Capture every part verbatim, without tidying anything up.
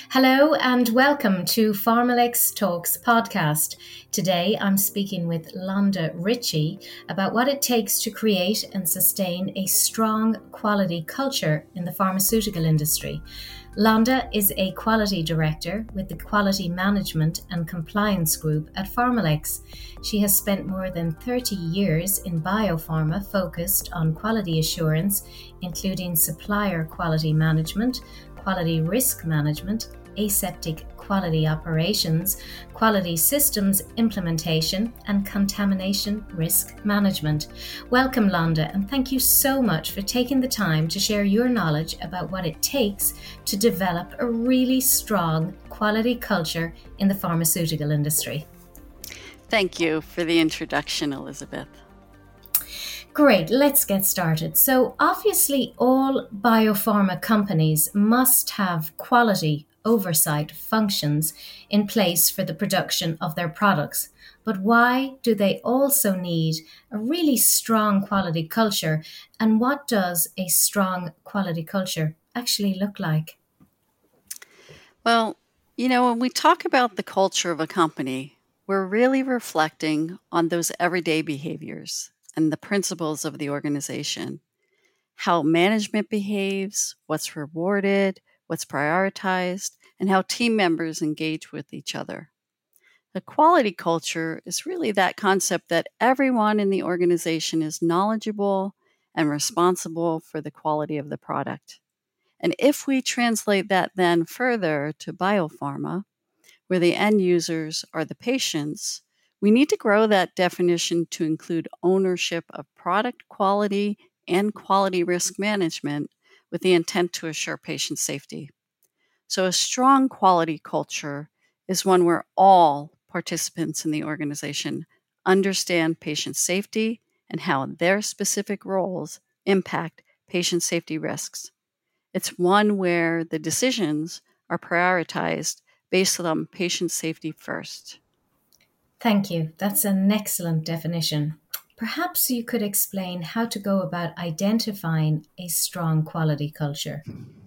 Hello and welcome to Pharmalex Talks podcast. Today I'm speaking with Londa Ritchie about what it takes to create and sustain a strong quality culture in the pharmaceutical industry. Londa is a quality director with the Quality Management and Compliance Group at Pharmalex. She has spent more than thirty years in biopharma focused on quality assurance, including supplier quality management, quality risk management, aseptic quality operations, quality systems implementation, and contamination risk management. Welcome, Londa, and thank you so much for taking the time to share your knowledge about what it takes to develop a really strong quality culture in the pharmaceutical industry. Thank you for the introduction, Elizabeth. Great, let's get started. So obviously all biopharma companies must have quality oversight functions in place for the production of their products. But why do they also need a really strong quality culture? And what does a strong quality culture actually look like? Well, you know, when we talk about the culture of a company, we're really reflecting on those everyday behaviors and the principles of the organization, how management behaves, what's rewarded, what's prioritized, and how team members engage with each other. The quality culture is really that concept that everyone in the organization is knowledgeable and responsible for the quality of the product. And if we translate that then further to biopharma, where the end users are the patients, we need to grow that definition to include ownership of product quality and quality risk management with the intent to assure patient safety. So a strong quality culture is one where all participants in the organization understand patient safety and how their specific roles impact patient safety risks. It's one where the decisions are prioritized based on patient safety first. Thank you. That's an excellent definition. Perhaps you could explain how to go about identifying a strong quality culture.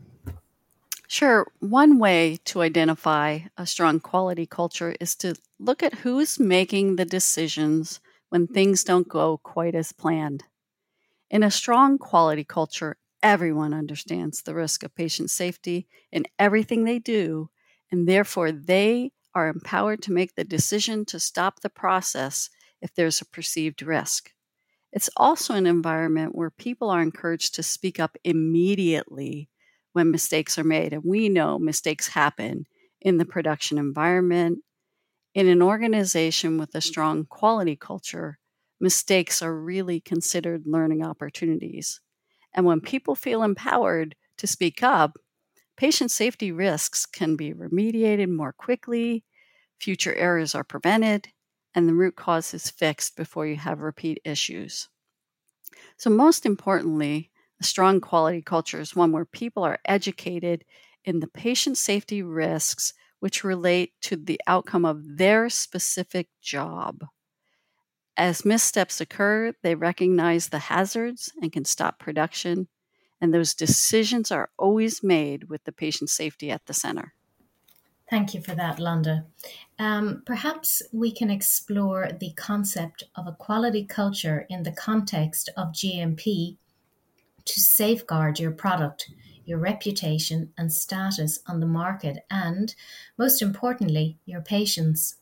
Sure, one way to identify a strong quality culture is to look at who's making the decisions when things don't go quite as planned. In a strong quality culture, everyone understands the risk of patient safety in everything they do, and therefore they are empowered to make the decision to stop the process if there's a perceived risk. It's also an environment where people are encouraged to speak up immediately when mistakes are made. And we know mistakes happen in the production environment. In an organization with a strong quality culture, mistakes are really considered learning opportunities. And when people feel empowered to speak up, patient safety risks can be remediated more quickly, future errors are prevented, and the root cause is fixed before you have repeat issues. So, most importantly, a strong quality culture is one where people are educated in the patient safety risks which relate to the outcome of their specific job. As missteps occur, they recognize the hazards and can stop production, and those decisions are always made with the patient safety at the center. Thank you for that, Londa. Um, perhaps we can explore the concept of a quality culture in the context of G M P to safeguard your product, your reputation and status on the market, and most importantly, your patients.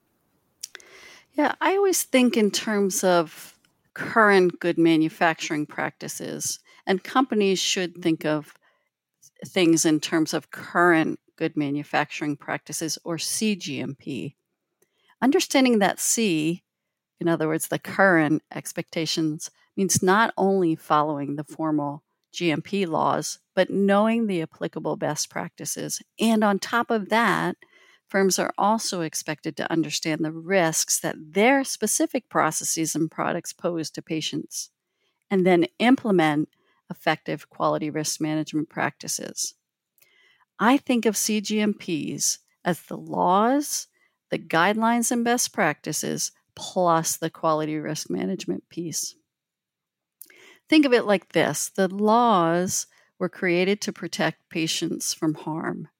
Yeah, I always think in terms of current good manufacturing practices, and companies should think of things in terms of current good manufacturing practices or C G M P. Understanding that C, in other words, the current expectations, means not only following the formal G M P laws, but knowing the applicable best practices. And on top of that, firms are also expected to understand the risks that their specific processes and products pose to patients, and then implement effective quality risk management practices. I think of C G M Ps as the laws, the guidelines and best practices, plus the quality risk management piece. Think of it like this. The laws were created to protect patients from harm.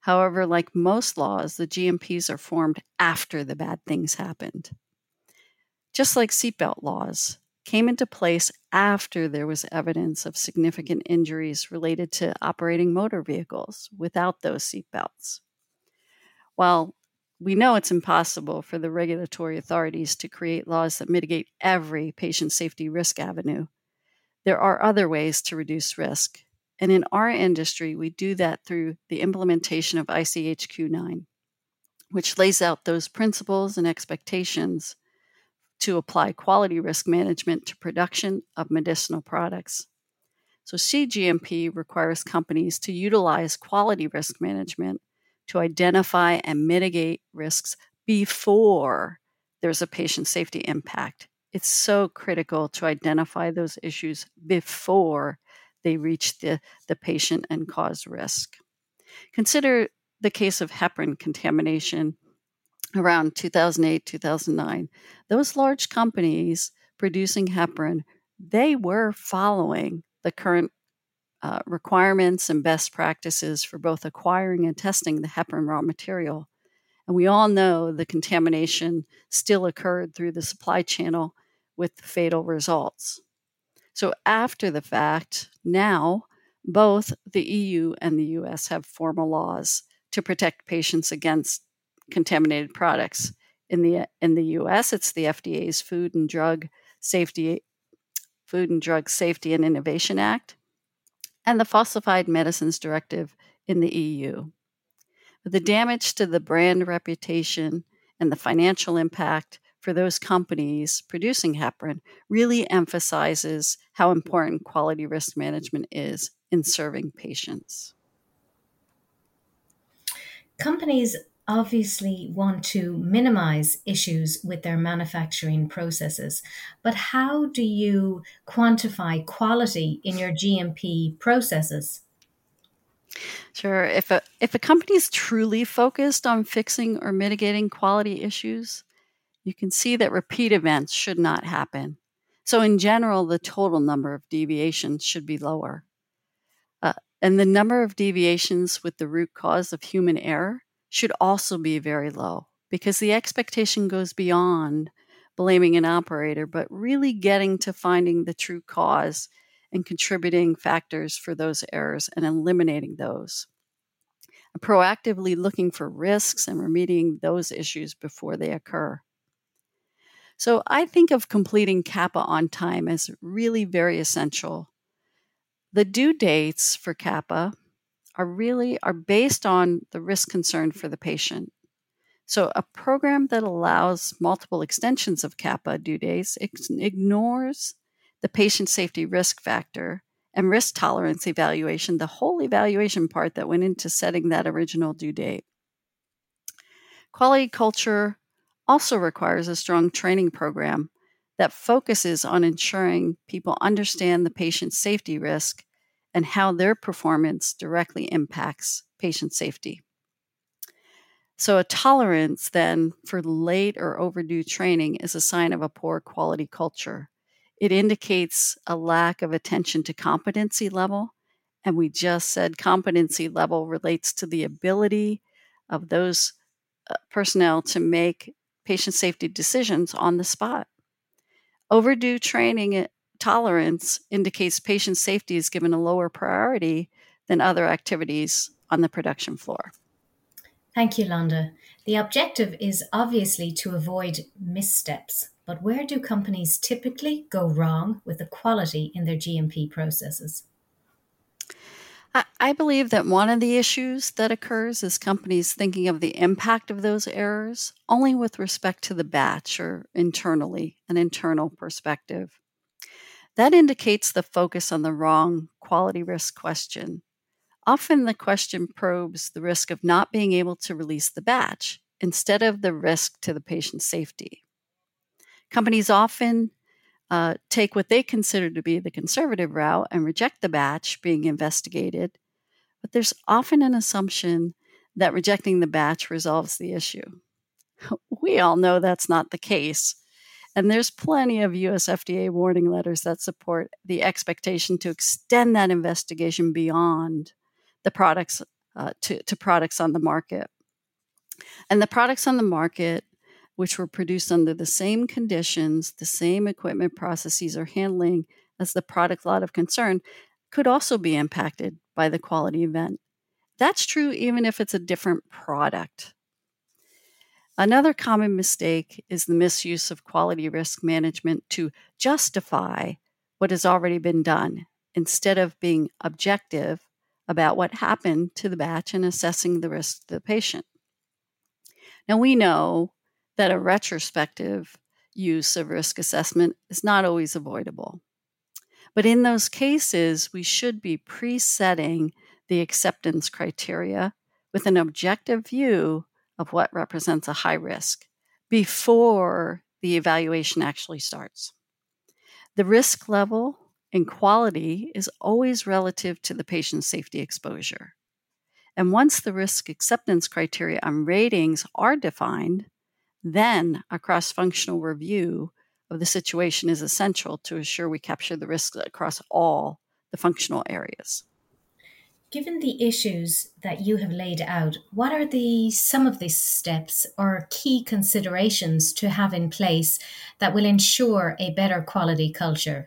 However, like most laws, the G M Ps are formed after the bad things happened. Just like seatbelt laws came into place after there was evidence of significant injuries related to operating motor vehicles without those seatbelts. While we know it's impossible for the regulatory authorities to create laws that mitigate every patient safety risk avenue, there are other ways to reduce risk. And in our industry, we do that through the implementation of I C H Q nine, which lays out those principles and expectations to apply quality risk management to production of medicinal products. So C G M P requires companies to utilize quality risk management to identify and mitigate risks before there's a patient safety impact. It's so critical to identify those issues before they reach the, the patient and cause risk. Consider the case of heparin contamination around two thousand eight, two thousand nine. Those large companies producing heparin, they were following the current uh, requirements and best practices for both acquiring and testing the heparin raw material. And we all know the contamination still occurred through the supply channel with fatal results. So after the fact, now both the E U and the U S have formal laws to protect patients against contaminated products. In the in the U S, it's the F D A's Food and Drug Safety Food and Drug Safety and Innovation Act and the Falsified Medicines Directive in the E U. But the damage to the brand reputation and the financial impact for those companies producing heparin really emphasizes how important quality risk management is in serving patients. Companies obviously want to minimize issues with their manufacturing processes, but how do you quantify quality in your G M P processes? Sure. If a if a company is truly focused on fixing or mitigating quality issues, you can see that repeat events should not happen. So in general, the total number of deviations should be lower. Uh, and the number of deviations with the root cause of human error should also be very low, because the expectation goes beyond blaming an operator, but really getting to finding the true cause and contributing factors for those errors and eliminating those. And proactively looking for risks and remediating those issues before they occur. So I think of completing CAPA on time as really very essential. The due dates for CAPA are really are based on the risk concern for the patient. So a program that allows multiple extensions of CAPA due dates ignores the patient safety risk factor and risk tolerance evaluation, the whole evaluation part that went into setting that original due date. Quality culture also requires a strong training program that focuses on ensuring people understand the patient's safety risk and how their performance directly impacts patient safety. So a tolerance then for late or overdue training is a sign of a poor quality culture. It indicates a lack of attention to competency level. And we just said competency level relates to the ability of those uh, personnel to make patient safety decisions on the spot. Overdue training tolerance indicates patient safety is given a lower priority than other activities on the production floor. Thank you, Londa. The objective is obviously to avoid missteps, but where do companies typically go wrong with the quality in their G M P processes? I, I believe that one of the issues that occurs is companies thinking of the impact of those errors only with respect to the batch or internally, an internal perspective. That indicates the focus on the wrong quality risk question. Often the question probes the risk of not being able to release the batch instead of the risk to the patient's safety. Companies often uh, take what they consider to be the conservative route and reject the batch being investigated, but there's often an assumption that rejecting the batch resolves the issue. We all know that's not the case. And there's plenty of U S F D A warning letters that support the expectation to extend that investigation beyond the product's uh, to, to products on the market. And the products on the market, which were produced under the same conditions, the same equipment, processes, or handling as the product lot of concern, could also be impacted by the quality event. That's true even if it's a different product. Another common mistake is the misuse of quality risk management to justify what has already been done, instead of being objective about what happened to the batch and assessing the risk to the patient. Now, we know that a retrospective use of risk assessment is not always avoidable. But in those cases, we should be presetting the acceptance criteria with an objective view of what represents a high risk before the evaluation actually starts. The risk level and quality is always relative to the patient's safety exposure. And once the risk acceptance criteria and ratings are defined, then a cross-functional review of the situation is essential to assure we capture the risks across all the functional areas. Given the issues that you have laid out, what are the some of the steps or key considerations to have in place that will ensure a better quality culture?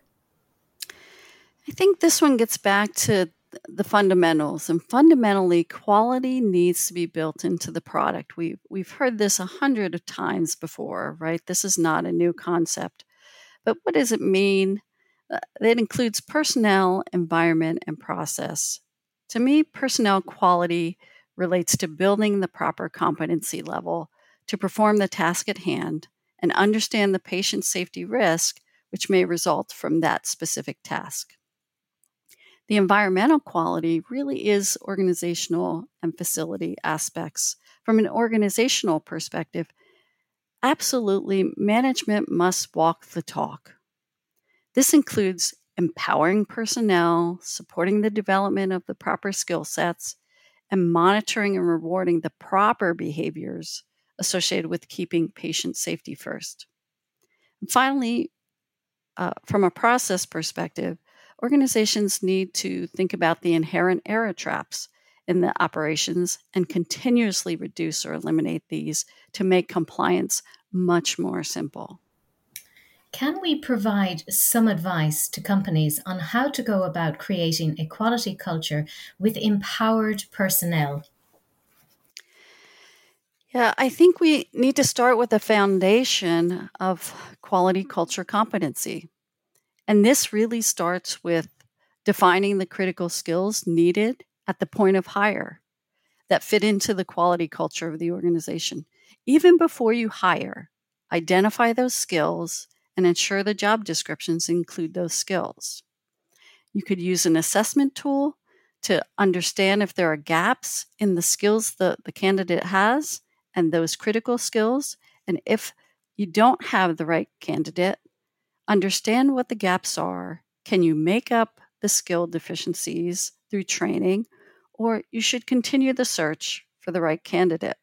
I think this one gets back to the fundamentals, and fundamentally, quality needs to be built into the product. We, we've heard this a hundred of times before, right? This is not a new concept. But what does it mean? Uh, it includes personnel, environment, and process. To me, personnel quality relates to building the proper competency level to perform the task at hand and understand the patient safety risk which may result from that specific task. The environmental quality really is organizational and facility aspects. From an organizational perspective, absolutely, management must walk the talk. This includes empowering personnel, supporting the development of the proper skill sets, and monitoring and rewarding the proper behaviors associated with keeping patient safety first. And finally, uh, from a process perspective, organizations need to think about the inherent error traps in the operations and continuously reduce or eliminate these to make compliance much more simple. Can we provide some advice to companies on how to go about creating a quality culture with empowered personnel? Yeah, I think we need to start with the foundation of quality culture competency. And this really starts with defining the critical skills needed at the point of hire that fit into the quality culture of the organization. Even before you hire, identify those skills and ensure the job descriptions include those skills. You could use an assessment tool to understand if there are gaps in the skills the, the candidate has and those critical skills. And if you don't have the right candidate, understand what the gaps are. Can you make up the skill deficiencies through training, or you should continue the search for the right candidate?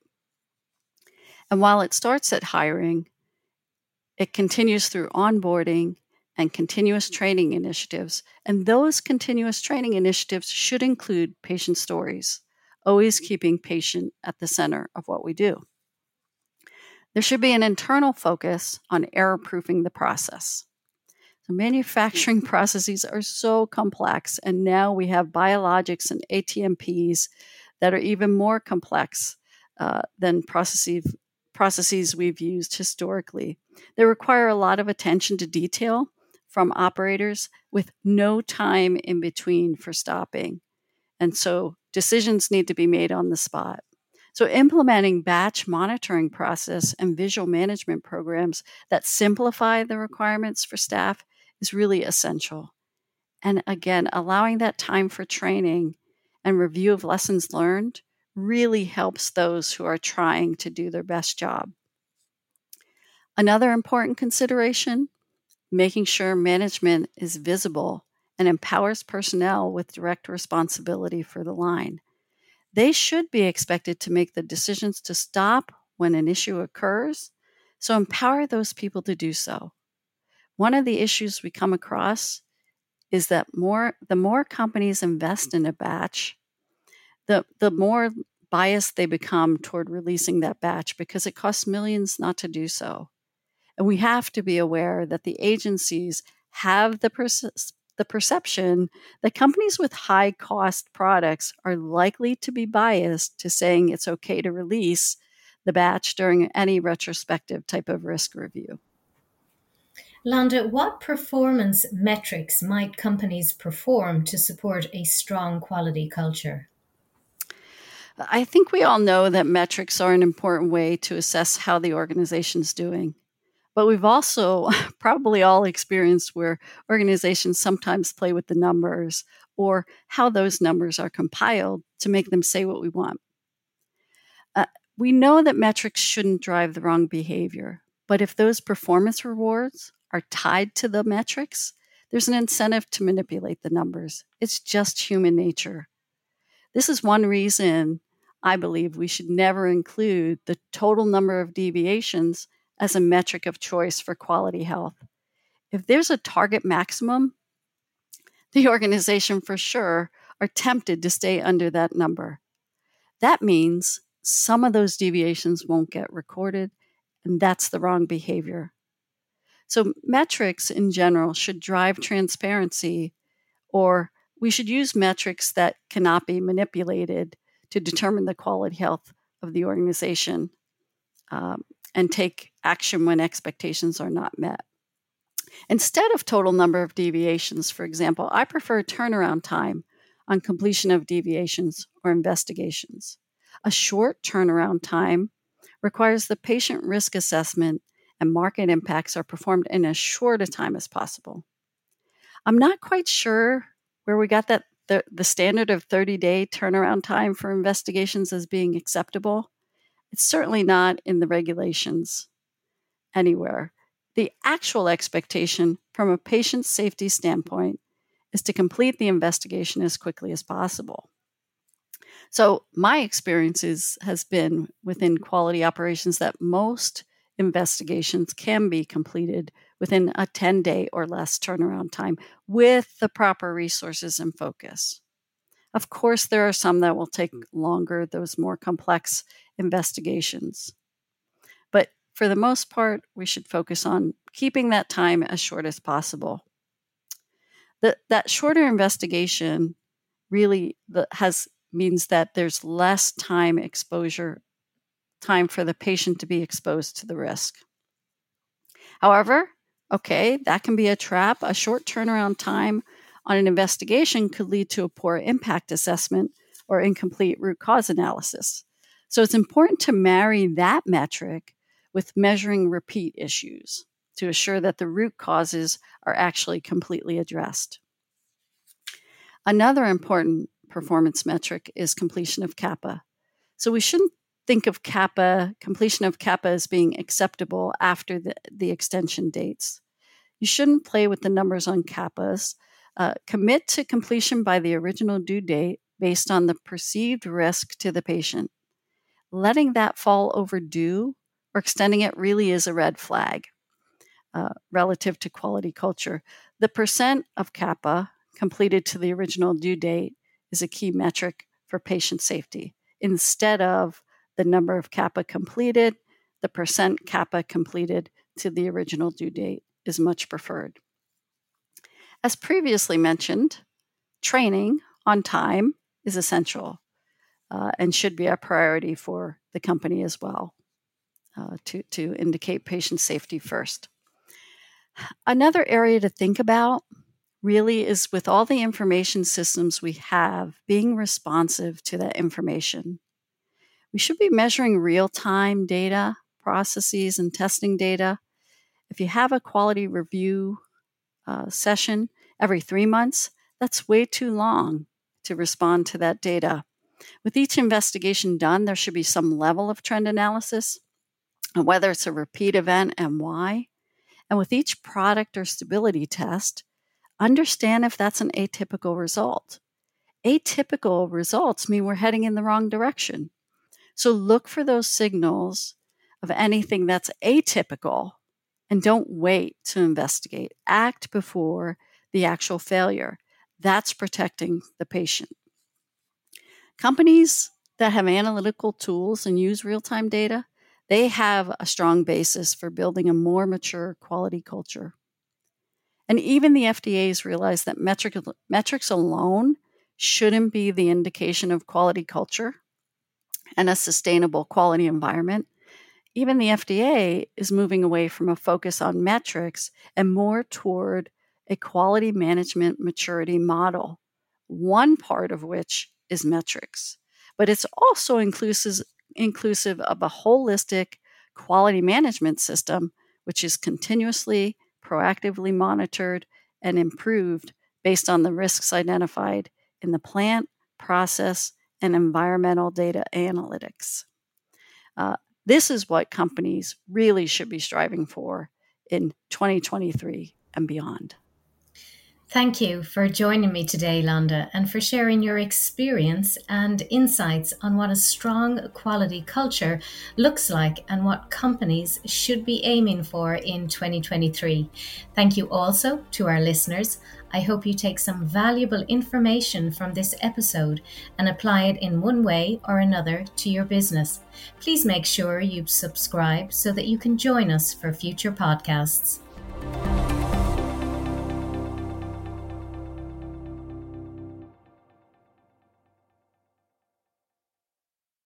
And while it starts at hiring, it continues through onboarding and continuous training initiatives. And those continuous training initiatives should include patient stories, always keeping patient at the center of what we do. There should be an internal focus on error-proofing the process. So manufacturing processes are so complex, and now we have biologics and A T M Ps that are even more complex uh, than processes, processes we've used historically. They require a lot of attention to detail from operators with no time in between for stopping. And so decisions need to be made on the spot. So implementing batch monitoring process and visual management programs that simplify the requirements for staff is really essential. And again, allowing that time for training and review of lessons learned really helps those who are trying to do their best job. Another important consideration, making sure management is visible and empowers personnel with direct responsibility for the line. They should be expected to make the decisions to stop when an issue occurs, so empower those people to do so. One of the issues we come across is that more the more companies invest in a batch, the, the more biased they become toward releasing that batch because it costs millions not to do so. And we have to be aware that the agencies have the, perce- the perception that companies with high cost products are likely to be biased to saying it's okay to release the batch during any retrospective type of risk review. Londa, what performance metrics might companies perform to support a strong quality culture? I think we all know that metrics are an important way to assess how the organization's doing. But we've also probably all experienced where organizations sometimes play with the numbers or how those numbers are compiled to make them say what we want. Uh, we know that metrics shouldn't drive the wrong behavior, but if those performance rewards are tied to the metrics, there's an incentive to manipulate the numbers. It's just human nature. This is one reason I believe we should never include the total number of deviations as a metric of choice for quality health. If there's a target maximum, the organization for sure are tempted to stay under that number. That means some of those deviations won't get recorded, and that's the wrong behavior. So metrics in general should drive transparency, or we should use metrics that cannot be manipulated to determine the quality health of the organization um, and take action when expectations are not met. Instead of total number of deviations, for example, I prefer turnaround time on completion of deviations or investigations. A short turnaround time requires the patient risk assessment and market impacts are performed in as short a time as possible. I'm not quite sure where we got that the, the standard of thirty-day turnaround time for investigations as being acceptable. It's certainly not in the regulations anywhere. The actual expectation from a patient safety standpoint is to complete the investigation as quickly as possible. So my experience is, has been within quality operations that most investigations can be completed within a ten-day or less turnaround time with the proper resources and focus. Of course, there are some that will take longer, those more complex investigations. But for the most part, we should focus on keeping that time as short as possible. The, that shorter investigation really has means that there's less time exposure, time for the patient to be exposed to the risk. However, okay, that can be a trap. A short turnaround time on an investigation could lead to a poor impact assessment or incomplete root cause analysis. So it's important to marry that metric with measuring repeat issues to assure that the root causes are actually completely addressed. Another important performance metric is completion of CAPA. So we shouldn't think of CAPA, completion of CAPA as being acceptable after the, the extension dates. You shouldn't play with the numbers on CAPAs. Uh, commit to completion by the original due date based on the perceived risk to the patient. Letting that fall overdue or extending it really is a red flag uh, relative to quality culture. The percent of CAPA completed to the original due date is a key metric for patient safety. Instead of the number of CAPA completed, the percent CAPA completed to the original due date is much preferred. As previously mentioned, training on time is essential uh, and should be a priority for the company as well uh, to, to indicate patient safety first. Another area to think about really is with all the information systems we have, being responsive to that information. We should be measuring real-time data, processes, and testing data. If you have a quality review uh, session every three months, that's way too long to respond to that data. With each investigation done, there should be some level of trend analysis, whether it's a repeat event and why. And with each product or stability test, understand if that's an atypical result. Atypical results mean we're heading in the wrong direction. So look for those signals of anything that's atypical and don't wait to investigate. Act before the actual failure. That's protecting the patient. Companies that have analytical tools and use real-time data, they have a strong basis for building a more mature quality culture. And even the F D A has realized that metric, metrics alone shouldn't be the indication of quality culture and a sustainable quality environment. Even the F D A is moving away from a focus on metrics and more toward a quality management maturity model, one part of which is metrics. But it's also inclusive, inclusive of a holistic quality management system, which is continuously, proactively monitored and improved based on the risks identified in the plant, process, and environmental data analytics. Uh, this is what companies really should be striving for in twenty twenty-three and beyond. Thank you for joining me today, Londa, and for sharing your experience and insights on what a strong quality culture looks like and what companies should be aiming for in twenty twenty-three. Thank you also to our listeners. I hope you take some valuable information from this episode and apply it in one way or another to your business. Please make sure you subscribe so that you can join us for future podcasts.